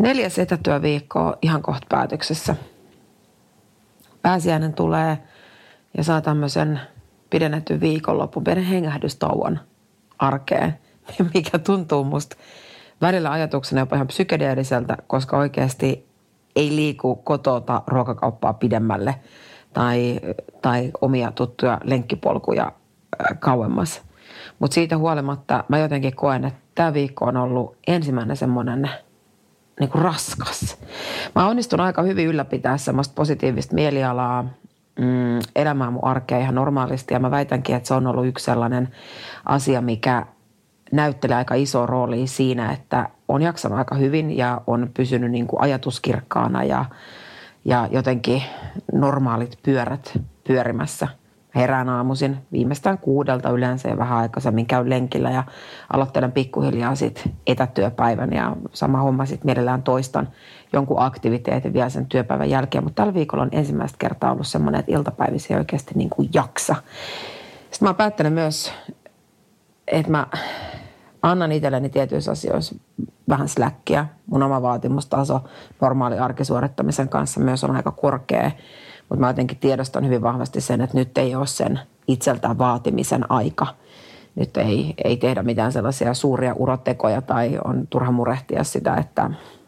4. etätyöviikko ihan kohta päätöksessä. Pääsiäinen tulee ja saa tämmöisen pidennetyn viikonlopun, pienen hengähdystauon arkeen, mikä tuntuu musta välillä ajatuksena jopa ihan psykedeelliseltä, koska oikeasti ei liiku kotota ruokakauppaa pidemmälle tai omia tuttuja lenkkipolkuja kauemmas. Mutta siitä huolimatta mä jotenkin koen, että tämä viikko on ollut ensimmäinen semmoinen niin kuin raskas. Mä onnistun aika hyvin ylläpitää semmoista positiivista mielialaa, elämää mun arkea ihan normaalisti. Ja mä väitänkin, että se on ollut yksi sellainen asia, mikä näyttelee aika iso roolia siinä, että on jaksanut aika hyvin ja on pysynyt niin kuin ajatuskirkkaana ja jotenkin normaalit pyörät pyörimässä. Herään aamuisin viimeistään 6 yleensä ja vähän aikaisemmin käyn lenkillä ja aloittelen pikkuhiljaa sitten etätyöpäivän ja sama homma sitten mielellään toistan jonkun aktiviteetin vielä sen työpäivän jälkeen. Mutta tällä viikolla on ensimmäistä kertaa ollut semmoinen, että iltapäivissä ei oikeasti niin kuin jaksa. Sitten mä oon päättänyt myös, että mä annan itselleni tietyissä asioissa vähän släkkiä. Mun oma vaatimustaso normaali arkisuorittamisen kanssa myös on aika korkea. Mutta mä jotenkin tiedostan hyvin vahvasti sen, että nyt ei ole sen itseltään vaatimisen aika. Nyt ei tehdä mitään sellaisia suuria urotekoja tai on turha murehtia sitä, että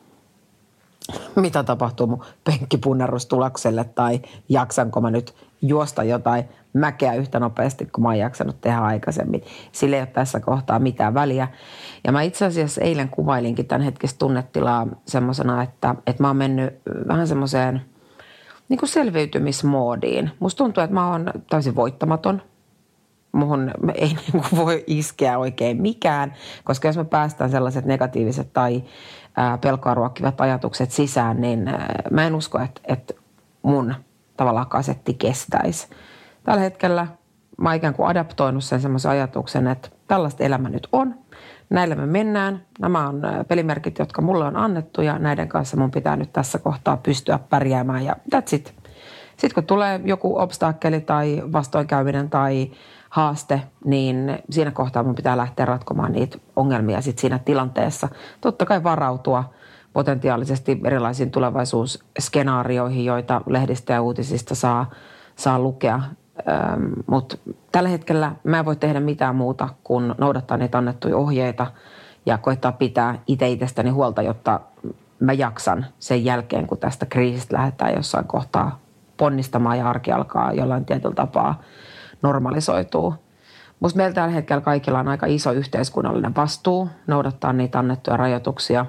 mitä tapahtuu mun penkkipunnerustulokselle tai jaksanko mä nyt juosta jotain mäkeä yhtä nopeasti, kun mä oon jaksanut tehdä aikaisemmin. Sillä ei ole tässä kohtaa mitään väliä. Ja mä itse asiassa eilen kuvailinkin tämän hetkistä tunnetilaa semmoisena, että mä oon mennyt vähän semmoiseen niin kuin selviytymismoodiin. Musta tuntuu, että mä oon täysin voittamaton. Muhun ei niin kuin voi iskeä oikein mikään, koska jos me päästään sellaiset negatiiviset tai pelkoa ruokkivat ajatukset sisään, niin mä en usko, että mun tavallaan kasetti kestäisi. Tällä hetkellä mä oon ikään kuin adaptoinut sen semmoisen ajatuksen, että tällaista elämä nyt on. Näillä me mennään. Nämä on pelimerkit, jotka mulle on annettu ja näiden kanssa mun pitää nyt tässä kohtaa pystyä pärjäämään ja that's it. Sitten kun tulee joku obstakkeli tai vastoinkäyminen tai haaste, niin siinä kohtaa mun pitää lähteä ratkomaan niitä ongelmia sitten siinä tilanteessa. Totta kai varautua potentiaalisesti erilaisiin tulevaisuusskenaarioihin, joita lehdistä ja uutisista saa lukea. Mutta tällä hetkellä mä en voi tehdä mitään muuta kuin noudattaa niitä annettuja ohjeita ja koittaa pitää itsestäni huolta, jotta mä jaksan sen jälkeen, kun tästä kriisistä lähdetään jossain kohtaa ponnistamaan ja arki alkaa jollain tietyllä tapaa normalisoituu. Musta meillä tällä hetkellä kaikilla on aika iso yhteiskunnallinen vastuu noudattaa niitä annettuja rajoituksia,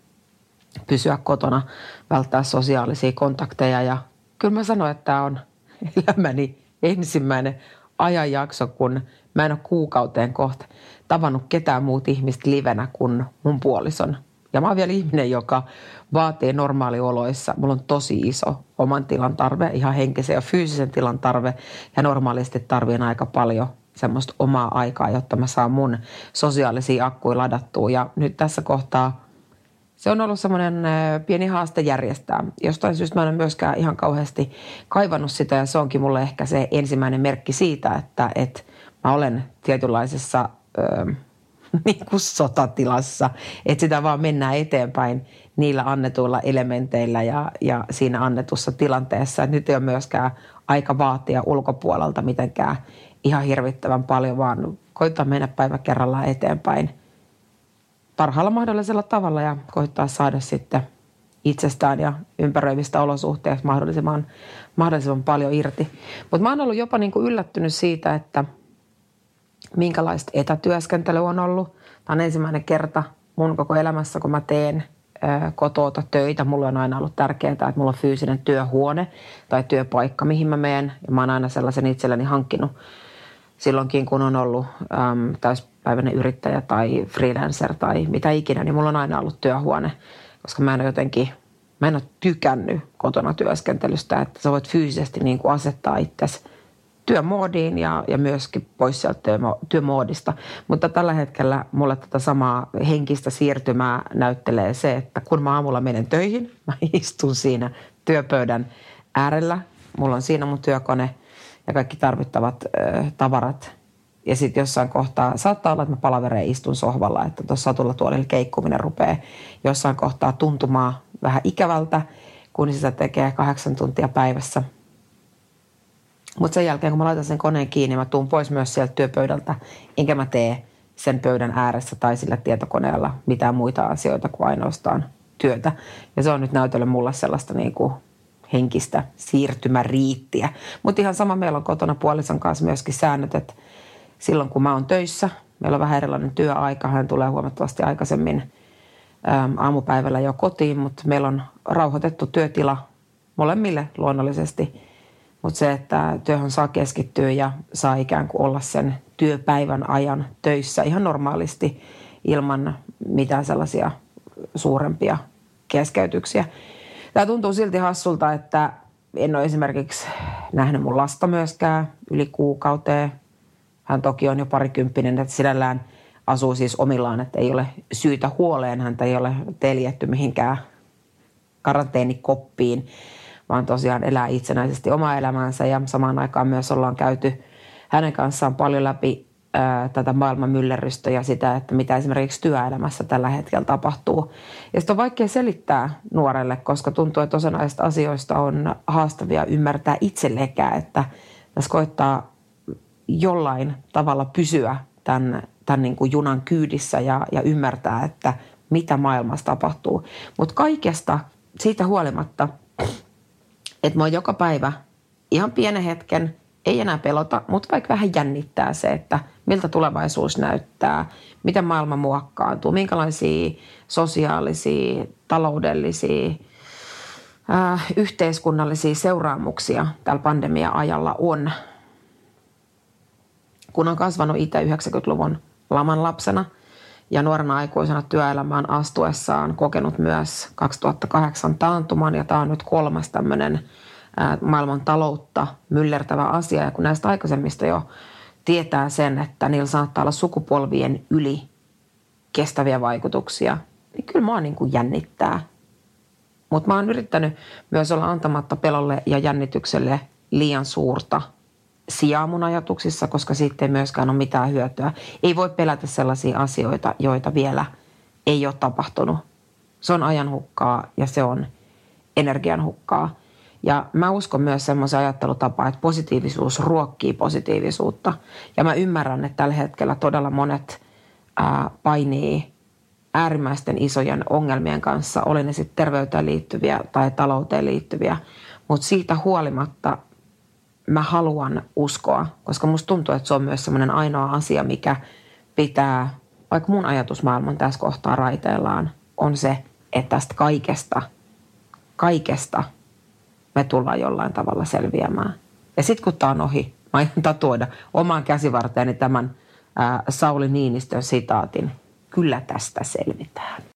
pysyä kotona, välttää sosiaalisia kontakteja ja kyllä mä sanoin, että tämä on elämäni ensimmäinen ajanjakso, kun mä en ole kuukauteen kohta tavannut ketään muuta ihmistä livenä kuin mun puolison. Ja mä oon vielä ihminen, joka vaatii normaalioloissa. Mulla on tosi iso oman tilan tarve, ihan henkisen ja fyysisen tilan tarve. Ja normaalisti tarvitsen aika paljon semmoista omaa aikaa, jotta mä saan mun sosiaalisia akkuja ladattua. Ja nyt tässä kohtaa se on ollut semmoinen pieni haaste järjestää. Jostain syystä mä en ole myöskään ihan kauheasti kaivannut sitä ja se onkin mulle ehkä se ensimmäinen merkki siitä, että mä olen tietynlaisessa niin kuin sotatilassa, että sitä vaan mennään eteenpäin niillä annetuilla elementeillä ja siinä annetussa tilanteessa. Et nyt ei ole myöskään aika vaatia ulkopuolelta mitenkään ihan hirvittävän paljon, vaan koittaa mennä päivä kerrallaan eteenpäin parhaalla mahdollisella tavalla ja koittaa saada sitten itsestään ja ympäröivistä olosuhteista mahdollisimman paljon irti. Mutta mä oon ollut jopa niin kuin yllättynyt siitä, että minkälaista etätyöskentelyä on ollut. Tämä on ensimmäinen kerta mun koko elämässä, kun mä teen kotoota töitä. Mulla on aina ollut tärkeää, että mulla on fyysinen työhuone tai työpaikka, mihin mä menen. Ja mä oon aina sellaisen itselleni hankkinut silloinkin, kun on ollut täyspäiväinen yrittäjä tai freelancer tai mitä ikinä, niin mulla on aina ollut työhuone, koska mä en ole tykännyt kotona työskentelystä, että sä voit fyysisesti niin kuin asettaa itsesi työmoodiin ja myöskin pois sieltä työmoodista. Mutta tällä hetkellä mulle tätä samaa henkistä siirtymää näyttelee se, että kun mä aamulla menen töihin, mä istun siinä työpöydän äärellä. Mulla on siinä mun työkone ja kaikki tarvittavat tavarat Ja sitten jossain kohtaa, saattaa olla, että mä palavereen istun sohvalla, että tuossa satulatuolilla keikkuminen rupeaa jossain kohtaa tuntumaan vähän ikävältä, kun sitä tekee 8 tuntia päivässä. Mutta sen jälkeen, kun mä laitan sen koneen kiinni, mä tuun pois myös sieltä työpöydältä, enkä mä tee sen pöydän ääressä tai sillä tietokoneella mitään muita asioita kuin ainoastaan työtä. Ja se on nyt näytellyt mulle sellaista niinku henkistä siirtymäriittiä. Mutta ihan sama meillä on kotona puolison kanssa myöskin säännöt, että silloin kun mä oon töissä, meillä on vähän erilainen työaika, hän tulee huomattavasti aikaisemmin aamupäivällä jo kotiin, mutta meillä on rauhoitettu työtila molemmille luonnollisesti. Mutta se, että työhön saa keskittyä ja saa ikään kuin olla sen työpäivän ajan töissä ihan normaalisti ilman mitään sellaisia suurempia keskeytyksiä. Tämä tuntuu silti hassulta, että en ole esimerkiksi nähnyt mun lasta myöskään yli kuukauteen. Hän toki on jo parikymppinen, että sinällään asuu siis omillaan, että ei ole syytä huoleen. Häntä ei ole teljetty mihinkään karanteenikoppiin, vaan tosiaan elää itsenäisesti omaa elämäänsä ja samaan aikaan myös ollaan käyty hänen kanssaan paljon läpi tätä maailman myllerrystä ja sitä, että mitä esimerkiksi työelämässä tällä hetkellä tapahtuu. Ja sitä on vaikea selittää nuorelle, koska tuntuu, että osa näistä asioista on haastavia ymmärtää itsellekään, että tässä koittaa jollain tavalla pysyä tämän niin kuin junan kyydissä ja ymmärtää, että mitä maailmassa tapahtuu. Mutta kaikesta siitä huolimatta, että mä joka päivä ihan pienen hetken, ei enää pelota, mutta vaikka vähän jännittää se, että miltä tulevaisuus näyttää, miten maailma muokkaantuu, minkälaisia sosiaalisia, taloudellisia, yhteiskunnallisia seuraamuksia tällä pandemia-ajalla on. Kun on kasvanut itse 90-luvun laman lapsena ja nuorena aikuisena työelämään astuessaan kokenut myös 2008 taantuman ja tämä on nyt 3. tämmöinen maailman taloutta myllertävä asia. Ja kun näistä aikaisemmista jo tietää sen, että niillä saattaa olla sukupolvien yli kestäviä vaikutuksia, niin kyllä mua niin kuin jännittää. Mutta mä oon yrittänyt myös olla antamatta pelolle ja jännitykselle liian suurta sijaa mun ajatuksissa, koska siitä ei myöskään ole mitään hyötyä. Ei voi pelätä sellaisia asioita, joita vielä ei ole tapahtunut. Se on ajanhukkaa ja se on energianhukkaa. Ja mä uskon myös semmoisen ajattelutapaan, että positiivisuus ruokkii positiivisuutta. Ja mä ymmärrän, että tällä hetkellä todella monet painii äärimmäisten isojen ongelmien kanssa, oli ne sitten terveyteen liittyviä tai talouteen liittyviä. Mutta siitä huolimatta mä haluan uskoa, koska musta tuntuu, että se on myös semmoinen ainoa asia, mikä pitää, vaikka mun ajatusmaailman tässä kohtaa raiteillaan, on se, että tästä kaikesta me tullaan jollain tavalla selviämään. Ja sitten kun tää on ohi, mä aion tatuoida omaan käsivarteeni tämän Sauli Niinistön sitaatin, kyllä tästä selvitään.